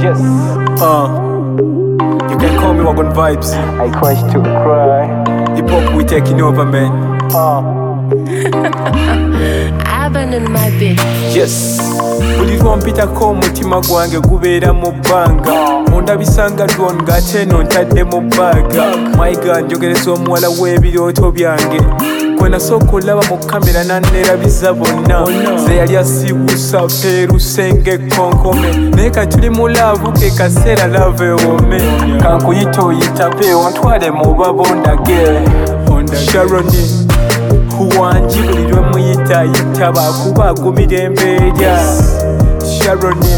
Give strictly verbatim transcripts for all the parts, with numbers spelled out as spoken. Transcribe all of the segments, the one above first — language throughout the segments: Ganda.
Yes. Uh, you can call me Wagon Vibes. I crash to cry. Hip hop we taking over, man. Uh. Abandon my bitch. Yes. Buli lwompitako omutima gwange gubeera mu bbanga ondabisanga lwonga ate no ntadde mu bbaaga mayiga njogereza omuwala w'ebirooto byange gwe nasooka olaba mu kamera nanneerabiza bonna ze yali asiibuusa peeruse ng'ekkonkome naye ka tuli mu laavu ke kaseera laava ewome kankuyita oyitape ontwale mu babondage Sharoni Huwanji buli lwe muyitayita bakuba agumira embeerya Sharoni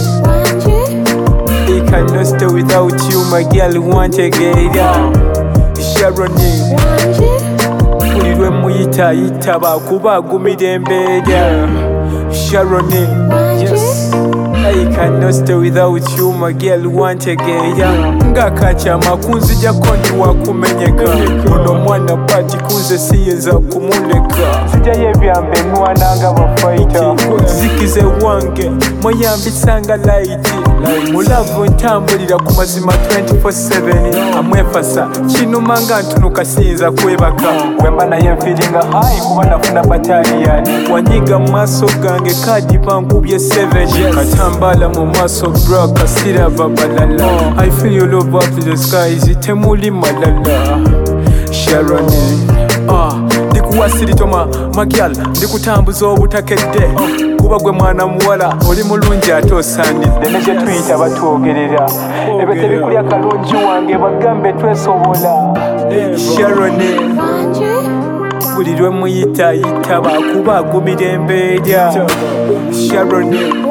I cannot stay without you my girl wantegeera Sharoni buli lwe muyitayita bakuba agumira embeerya Sharoni yes I cannot stay without you my girl wantegeera ng'akakyama kunzijako ndi wakumenyeka ono mwana pati kunze siyinza kumuleka Sijayo ebyambe mwana nga bafaita zikize wange mweyambisanga laiti mulavu ntambulira ku mazima twenty-four seven amwefasa kinuma nga ntunuka siyinza kwebaka wemba naye mfiringa hayi kuba nafuna bataliyani wanyiga mu maaso gange kadi bankubye seven katambala mu maaso bra kasiraba balala I feel your love up to the skies temuli malala Sharoni ah ndikuwasiritoma magyal ndikutambuza obutakedde kuba gwe mwana muwala oli mulungi ate osaanidde ne gye tuyita batwogerera ebyo tebikulya kalungi wange bagambe twesobola Sharoni buli lwe muyitayita bakuba agumira embeerya Sharoni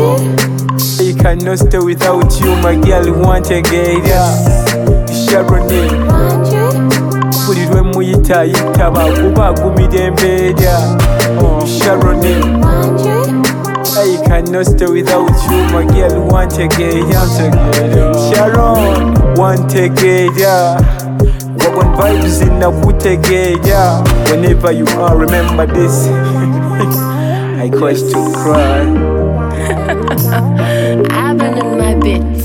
I cannot stay without you my girl wantegeera Sharoni buli lwe muyitayita bakuba agumira embeerya Sharoni I cannot stay without you my girl wantegeera Sharon wantegeera Wagon Vibes inakutegeera whenever you are remember this I cause to cry Abandon my bitch.